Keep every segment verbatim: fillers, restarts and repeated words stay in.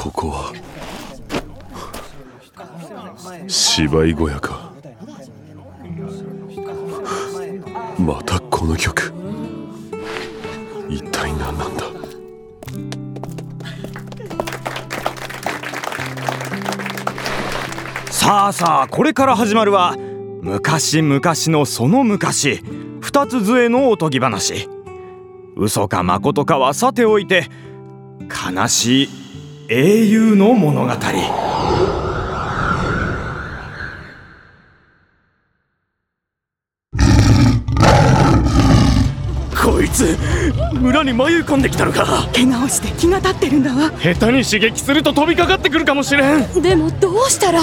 ここは芝居小屋か。またこの曲、一体何なんだ。 さあさあ、これから始まるは昔々のその昔、二つ杖のおとぎ話。嘘か誠かはさておいて、悲しい英雄の物語。こいつ村に迷い込んできたのか。 怪我をして気が立ってるんだわ。 下手に刺激すると飛びかかってくるかもしれん。 でもどうしたら。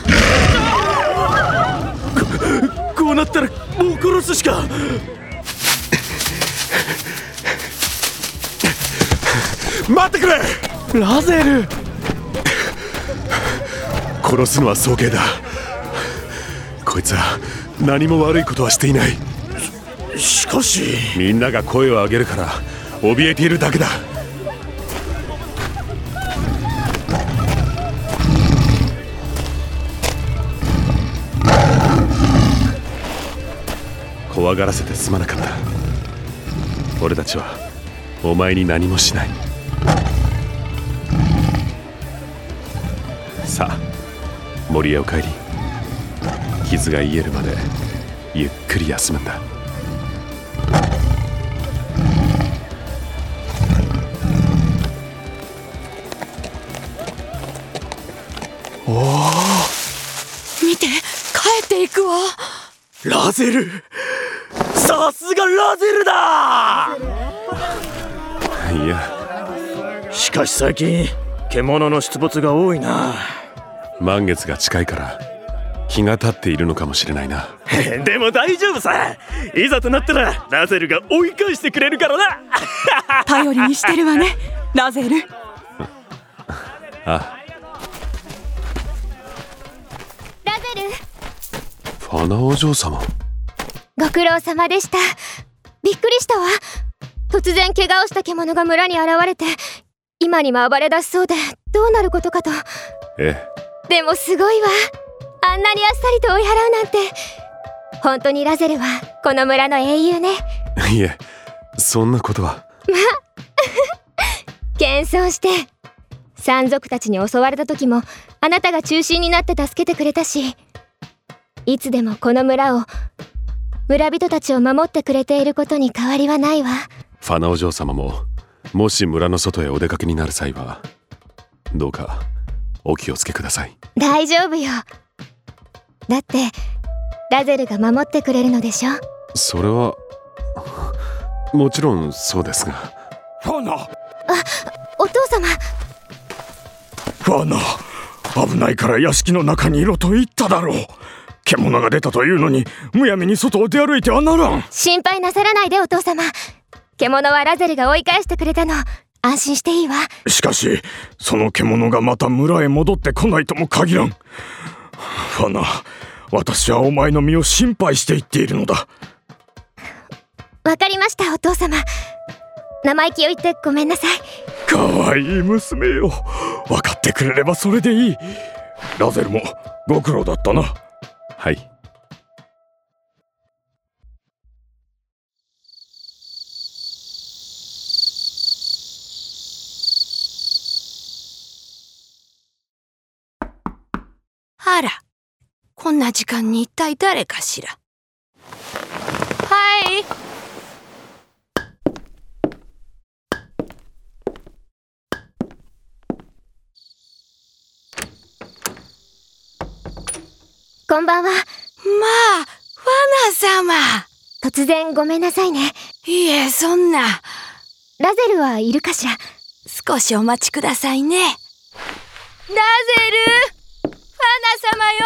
こ, こうなったらもう殺すしか。 待ってくれラゼル。 殺すのは早計だ。こいつは何も悪いことはしていない。 しかしみんなが声を上げるから怯えているだけだ。怖がらせてすまなかった。俺たちはお前に何もしない。さあ森へお帰り。傷が癒えるまでゆっくり休むんだ。 おお、 見て、帰っていくわ。 ラゼル、さすがラゼルだ。 いや、 しかし最近獣の出没が多いな。 満月が近いから日が経っているのかもしれないな。 でも大丈夫さ。いざとなったらラゼルが追い返してくれるからな。 頼りにしてるわね、ラゼル。 あ、 ラゼル、 ファナお嬢様。 ご苦労様でした。びっくりしたわ。突然怪我をした獣が村に現れて、今にも暴れ出しそうでどうなることかと。 ええ、でもすごいわ。あんなにあっさりと追い払うなんて。本当にラゼルはこの村の英雄ね。 いえ、そんなことは。 ま謙遜して。山賊たちに襲われた時もあなたが中心になって助けてくれたし、いつでもこの村を、村人たちを守ってくれていることに変わりはないわ。 ファナお嬢様ももし村の外へお出かけになる際はどうかお気をつけください。 大丈夫よ。だってラゼルが守ってくれるのでしょ。 それはもちろんそうですが。 ファナ。 あ、お父様。 ファナ、危ないから屋敷の中にいろと言っただろう。獣が出たというのにむやみに外を出歩いてはならん。 心配なさらないでお父様。獣はラゼルが追い返してくれたの。安心していいわ。 しかしその獣がまた村へ戻ってこないとも限らん。ファナ、私はお前の身を心配して言っているのだ。 わかりましたお父様。生意気を言ってごめんなさい。 かわいい娘よ。分かってくれればそれでいい。ラゼルもご苦労だったな。 はい。 あら、こんな時間に一体誰かしら。はい。 こんばんは。 まあ、ファナ様。 突然ごめんなさいね。 いえ、そんな。 ラゼルはいるかしら。 少しお待ちくださいね。ラゼル、ファナ様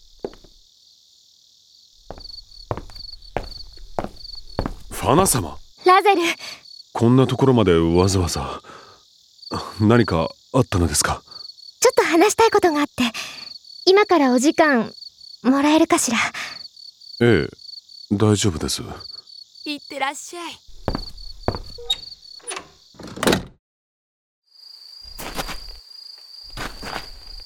よ。 ファナ様。 ラゼル、 こんなところまでわざわざ。何かあったのですか？ ちょっと話したいことがあって、今からお時間もらえるかしら。 ええ、大丈夫です。 いってらっしゃい。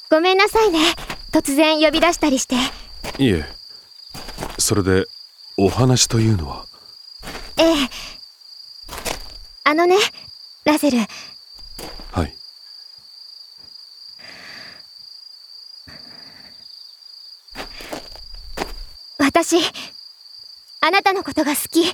ごめんなさいね、突然呼び出したりして。 いえ、それでお話というのは？ ええ、あのね、ラゼル。 はい。 私、あなたのことが好き。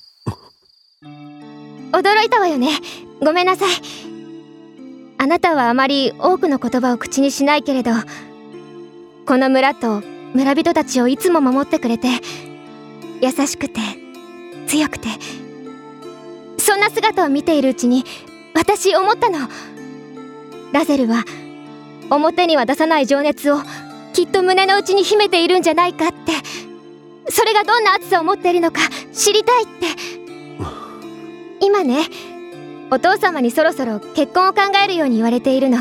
驚いたわよね。ごめんなさい。あなたはあまり多くの言葉を口にしないけれど、この村と村人たちをいつも守ってくれて、優しくて強くて、そんな姿を見ているうちに私思ったの。ラゼルは表には出さない情熱をきっと胸の内に秘めているんじゃないかって。それがどんな熱さを持っているのか知りたいって。今ね、お父様にそろそろ結婚を考えるように言われているの。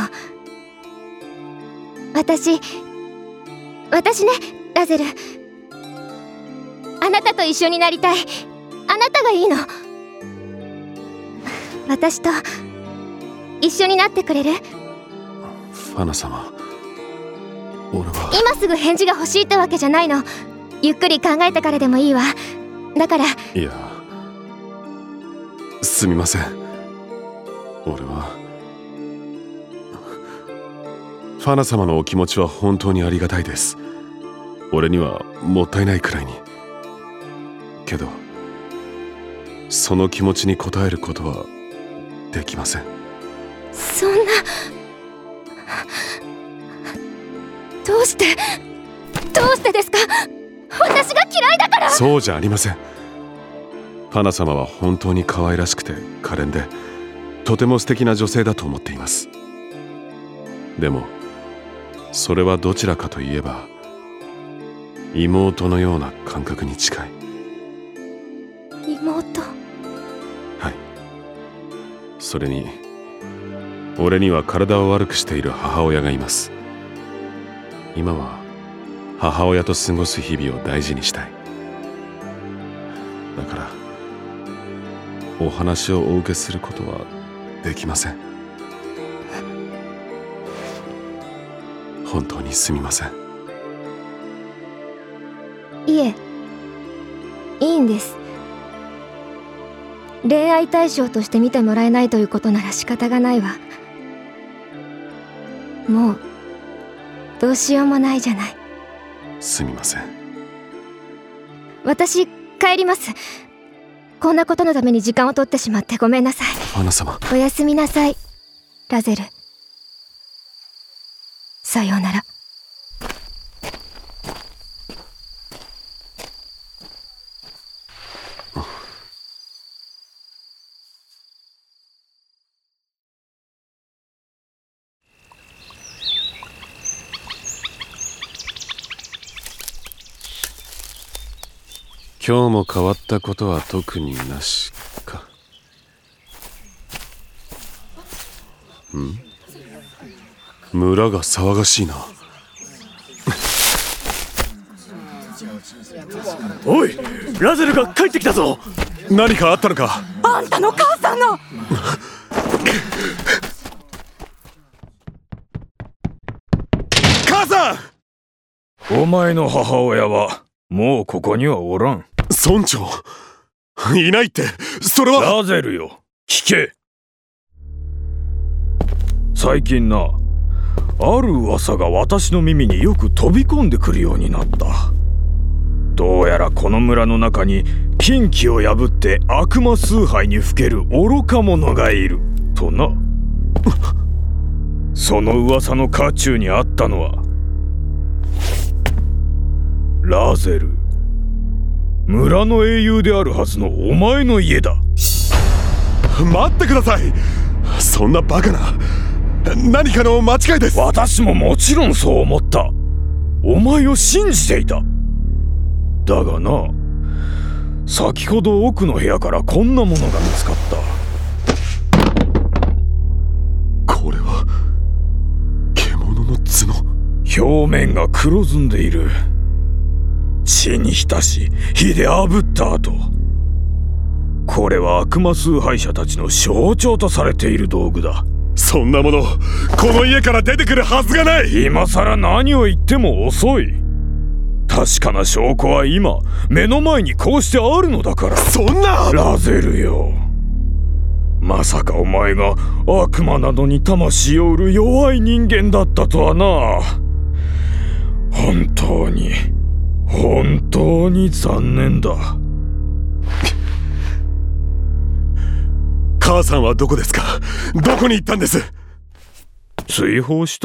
私私ね、ラゼル、あなたと一緒になりたい。あなたがいいの。私と一緒になってくれる？ ファナ様、俺は今すぐ返事が欲しいってわけじゃないの。ゆっくり考えてからでもいいわ。だから。 いや、すみません。俺はファナ様のお気持ちは本当にありがたいです。俺にはもったいないくらいに。けどその気持ちに応えることはできません。 そんな、どうしてどうしてですか？私が嫌いだから。 そうじゃありません。ファナ様は本当に可愛らしくて可憐で、とても素敵な女性だと思っています。でもそれはどちらかといえば妹のような感覚に近い。 妹？ はい。それに俺には体を悪くしている母親がいます。今は母親と過ごす日々を大事にしたい。だからお話をお受けすることはできません。本当にすみません。 いえ、いいんです。恋愛対象として見てもらえないということなら仕方がないわ。もうどうしようもないじゃない。 すみません。 私帰ります。こんなことのために時間を取ってしまってごめんなさい。 ファナ様、 おやすみなさい、ラゼル。さようなら。 今日も変わったことは特になしか。ん？村が騒がしいな。 おい、ラゼルが帰ってきたぞ。 何かあったのか？ あんたの母さんが。 母さん！お前の母親はもうここにはおらん。 村長、いないって、それは。 ラゼルよ、聞け。最近な、ある噂が私の耳によく飛び込んでくるようになった。どうやらこの村の中に禁忌を破って悪魔崇拝にふける愚か者がいるとな。その噂の渦中にあったのはラゼル、村の英雄であるはずのお前の家だ。 待ってください。そんなバカな、何かの間違いです。 私ももちろんそう思った。お前を信じていた。だがな、先ほど奥の部屋からこんなものが見つかった。 これは獣の角。 表面が黒ずんでいる。血に浸し火で炙った後、これは悪魔崇拝者たちの象徴とされている道具だ。 そんなものこの家から出てくるはずがない。 今さら何を言っても遅い。確かな証拠は今目の前にこうしてあるのだから。 そんな。 ラゼルよ、まさかお前が悪魔などに魂を売る弱い人間だったとはな。本当に本当に残念だ。 母さんはどこですか？どこに行ったんです？ 追放した。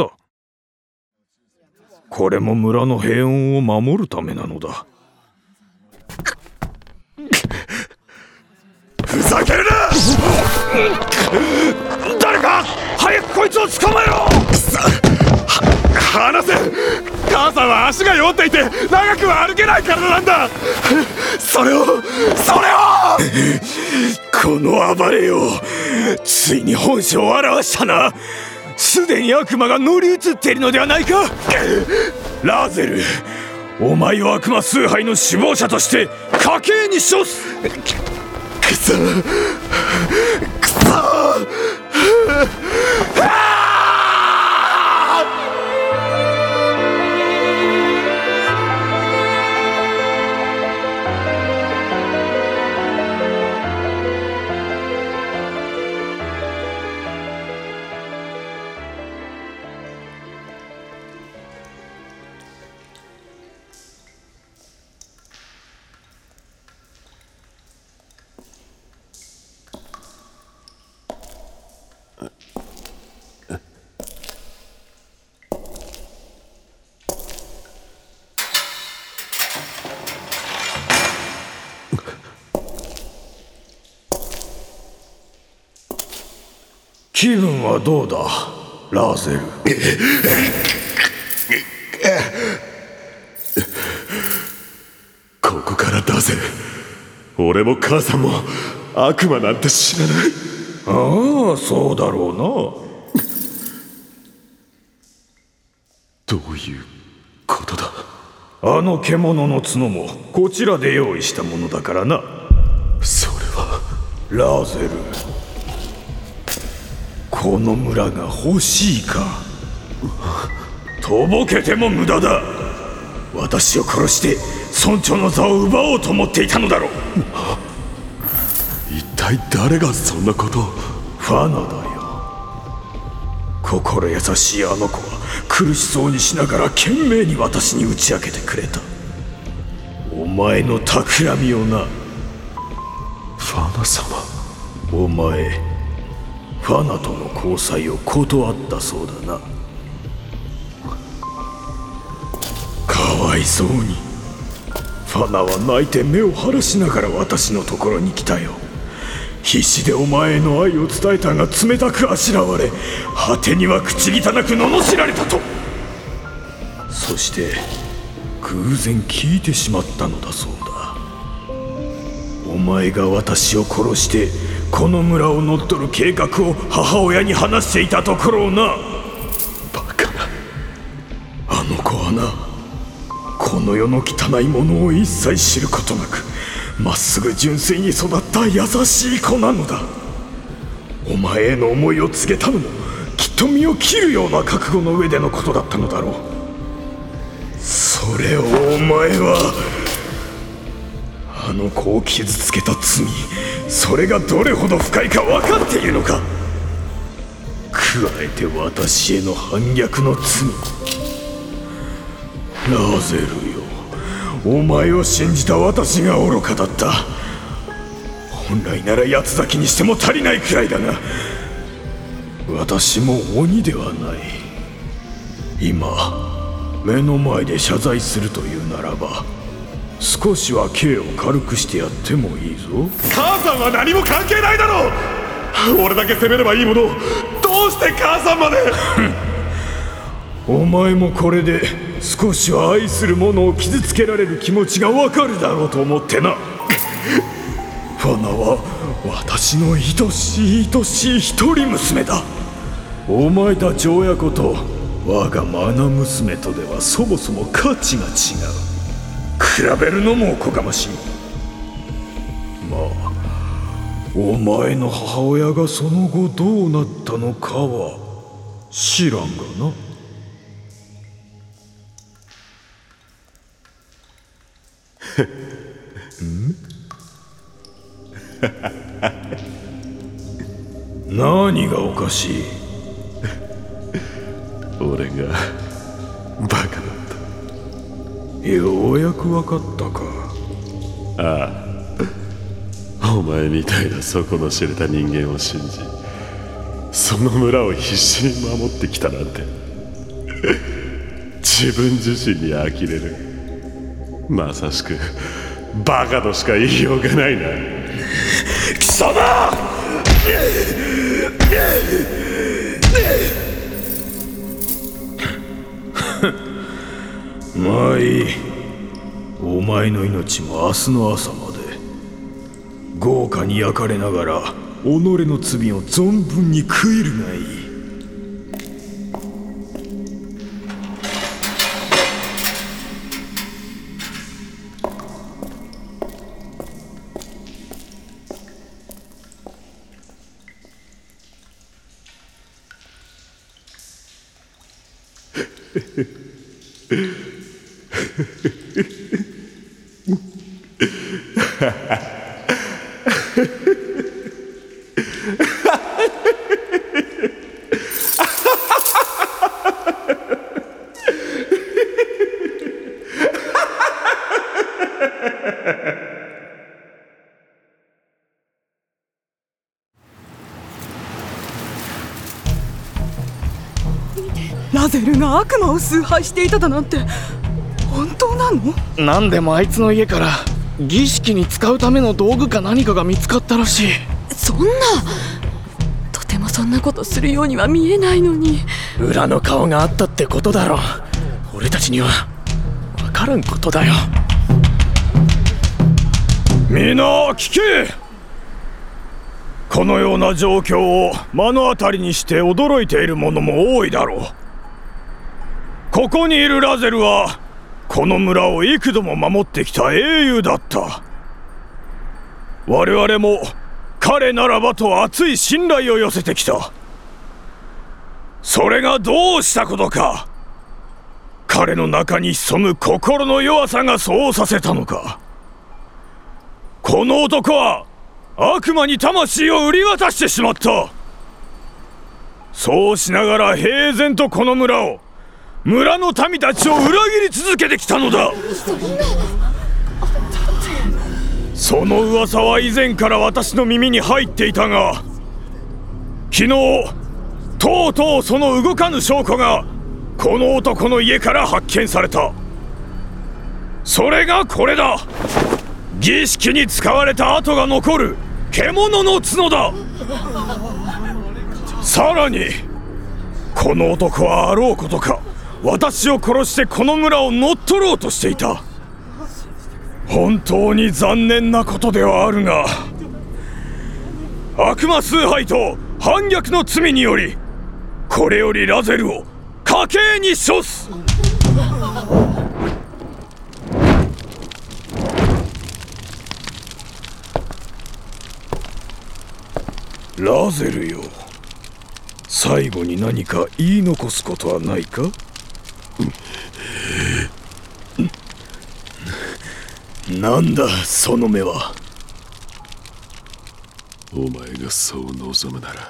これも村の平穏を守るためなのだ。 ふざけるな！ 誰か早くこいつを捕まえろ！ 離せ！母さんは足が弱っていて長くは歩けないからなんだ。それをそれをこの暴れよ、ついに本性を表したな。すでに悪魔が乗り移っているのではないか。ラーゼル、お前を悪魔崇拝の首謀者として家計に処す。 くそくそ気分はどうだ、ラーゼル。 ここから出せ。俺も母さんも悪魔なんて知らない。 ああ、そうだろうな。 どういうことだ？ あの獣の角もこちらで用意したものだからな。 それはラーゼル、この村が欲しいか？とぼけても無駄だ。私を殺して村長の座を奪おうと思っていたのだろう。 一体誰がそんなことを？ ファナだよ。心優しいあの子は苦しそうにしながら懸命に私に打ち明けてくれた。お前の企みをな。 ファナ様。 お前ファナとの交際を断ったそうだな。かわいそうに。ファナは泣いて目を晴らしながら私のところに来たよ。必死でお前への愛を伝えたが冷たくあしらわれ、果てには口汚く罵られたと。そして偶然聞いてしまったのだそうだ。お前が私を殺してこの村を乗っ取る計画を母親に話していたところをな。 バカな。 あの子はな、この世の汚いものを一切知ることなくまっすぐ純粋に育った優しい子なのだ。お前への思いを告げたのもきっと身を切るような覚悟の上でのことだったのだろう。それをお前はあの子を傷つけた罪、それがどれほど深いか分かっているのか。加えて私への反逆の罪。ラーゼルよ、お前を信じた私が愚かだった。本来なら八つ咲きにしても足りないくらいだが、私も鬼ではない。今目の前で謝罪するというならば、少しは刑を軽くしてやってもいいぞ。 母さんは何も関係ないだろう。俺だけ責めればいいものを、どうして母さんまで。 お前もこれで少しは愛する者を傷つけられる気持ちがわかるだろうと思ってな。ファナは私の愛しい愛しい一人娘だ。お前たち親子と我が愛娘とではそもそも価値が違う。比べるのもおこがましい。まあお前の母親がその後どうなったのかは知らんがな。何がおかしい？ 俺がバカだった。 ようやく分かったか。 ああ、お前みたいな底の知れた人間を信じ、その村を必死に守ってきたなんて自分自身に呆れる。まさしくバカとしか言いようがないな。 貴様！まあいい。お前の命も明日の朝まで豪華に焼かれながら己の罪を存分に食いるがいい。 ラゼルが悪魔を崇拝していただなんて本当なの？ なんでもあいつの家から儀式に使うための道具か何かが見つかったらしい。 そんな、とてもそんなことするようには見えないのに。 裏の顔があったってことだろ。俺たちには分からんことだよ。 みんな聞け。このような状況を目の当たりにして驚いている者も多いだろう。ここにいるラゼルはこの村を幾度も守ってきた英雄だった。我々も彼ならばと熱い信頼を寄せてきた。それがどうしたことか。彼の中に潜む心の弱さがそうさせたのか。この男は悪魔に魂を売り渡してしまった。そうしながら平然とこの村を、村の民たちを裏切り続けてきたのだ。その噂は以前から私の耳に入っていたが、昨日とうとうその動かぬ証拠がこの男の家から発見された。それがこれだ。儀式に使われた跡が残る獣の角だ。さらにこの男はあろうことか私を殺してこの村を乗っ取ろうとしていた。本当に残念なことではあるが、悪魔崇拝と反逆の罪によりこれよりラゼルを家刑に処す。ラゼルよ、最後に何か言い残すことはないか？なんだその目は。 お前がそう望むなら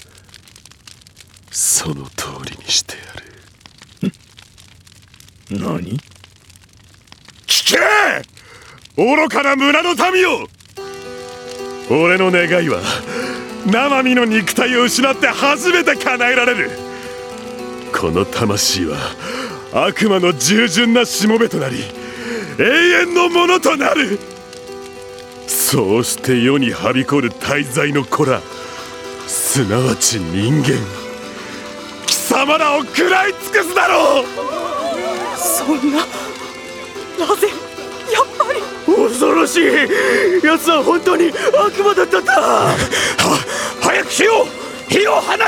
その通りにしてやる。何？ 聞け！愚かな村の民よ！俺の願いは生身の肉体を失って初めて叶えられる。この魂は悪魔の従順なしもべとなり永遠のものとなる。そうして世にはびこる大罪の子ら、すなわち人間、貴様らを食らい尽くすだろう。 そんな、なぜやっぱり恐ろしい。奴は本当に悪魔だったんだ。は早く火を火を放て。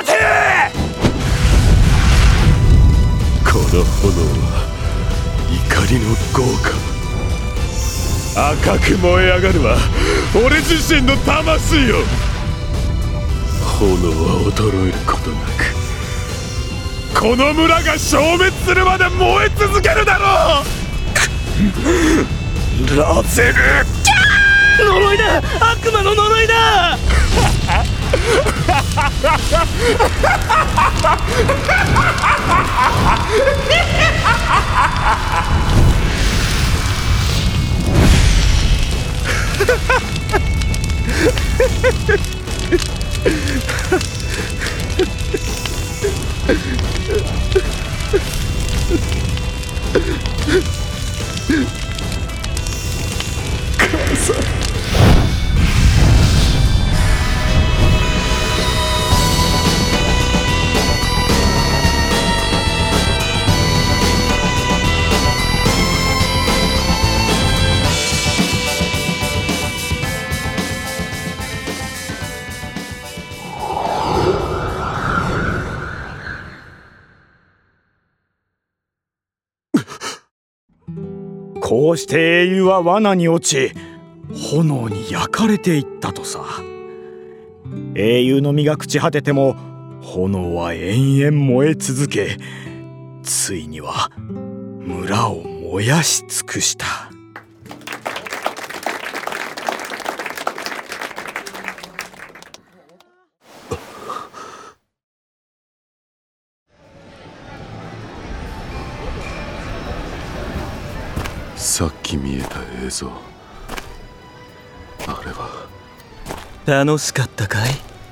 この炎は怒りの業火。赤く燃え上がるは俺自身の魂よ。 炎は衰えることなくこの村が消滅するまで燃え続けるだろうラゼル。 呪いだ、悪魔の呪いだ。 母さん。 こうして英雄は罠に落ち炎に焼かれていったとさ。英雄の身が朽ち果てても炎は延々燃え続け、ついには村を燃やし尽くした。 さっき見えた映像、あれは楽しかったかい？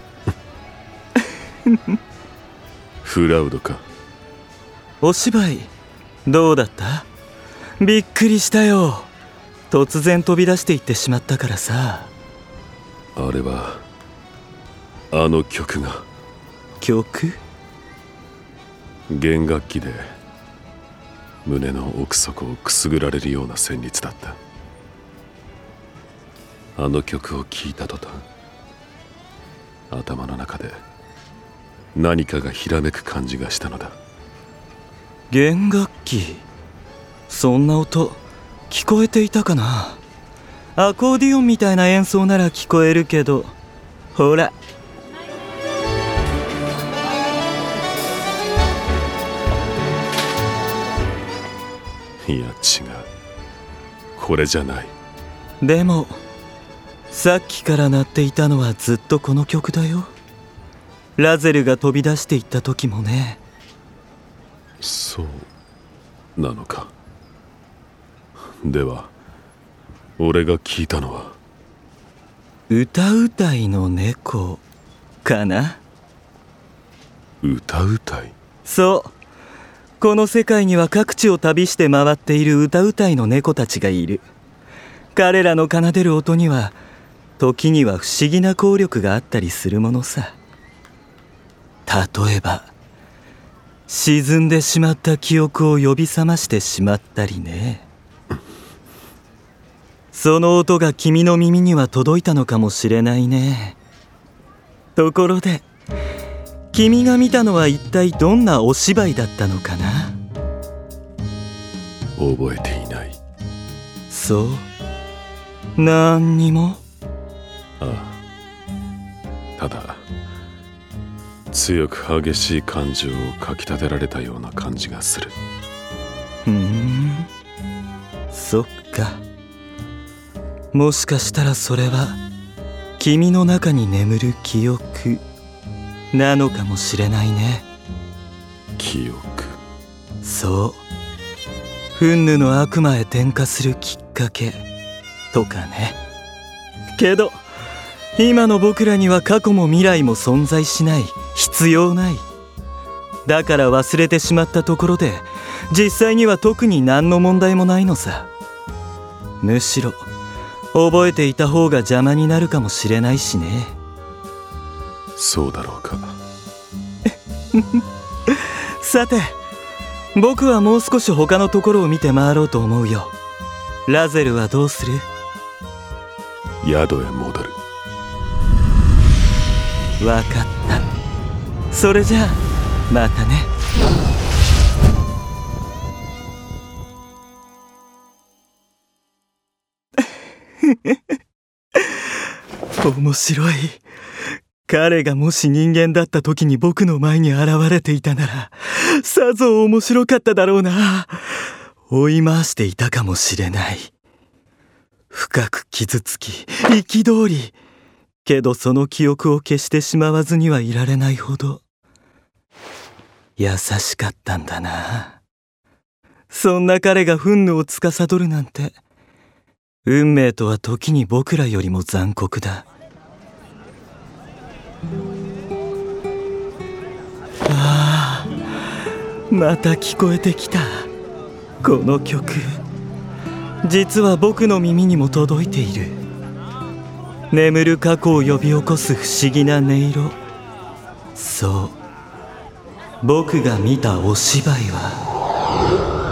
フラウドか。 お芝居どうだった？びっくりしたよ。突然飛び出していってしまったからさ。 あれはあの曲が。 曲？ 弦楽器で胸の奥底をくすぐられるような旋律だった。あの曲を聴いた途端、頭の中で何かがひらめく感じがしたのだ。 弦楽器、そんな音聞こえていたかな。アコーディオンみたいな演奏なら聞こえるけど、ほらいや違う、これじゃない。 でもさっきから鳴っていたのはずっとこの曲だよ。ラゼルが飛び出していった時もね。 そうなのか。では俺が聞いたのは歌うたいの猫かな。 歌うたい？ そう、この世界には各地を旅して回っている歌うたいの猫たちがいる。彼らの奏でる音には時には不思議な効力があったりするものさ。例えば沈んでしまった記憶を呼び覚ましてしまったりね。その音が君の耳には届いたのかもしれないね。ところで君が見たのは一体どんなお芝居だったのかな。 覚えていない。 そう、何にも。 ああ、ただ強く激しい感情をかきたてられたような感じがする。 ふーん、そっか。もしかしたらそれは君の中に眠る記憶なのかもしれないね。 記憶？ そう、フンヌの悪魔へ転化するきっかけとかね。けど今の僕らには過去も未来も存在しない、必要ない。だから忘れてしまったところで実際には特に何の問題もないのさ。むしろ覚えていた方が邪魔になるかもしれないしね。 そうだろうか。 さて僕はもう少し他のところを見て回ろうと思うよ。ラゼルはどうする？ 宿へ戻る。 わかった。それじゃあまたね。面白い。 彼がもし人間だった時に僕の前に現れていたなら、さぞ面白かっただろうな。追い回していたかもしれない。深く傷つき、憤り、けどその記憶を消してしまわずにはいられないほど優しかったんだな。そんな彼が憤怒を司るなんて、運命とは時に僕らよりも残酷だ。ああ、また聞こえてきた。この曲、実は僕の耳にも届いている。眠る過去を呼び起こす不思議な音色。そう、僕が見たお芝居は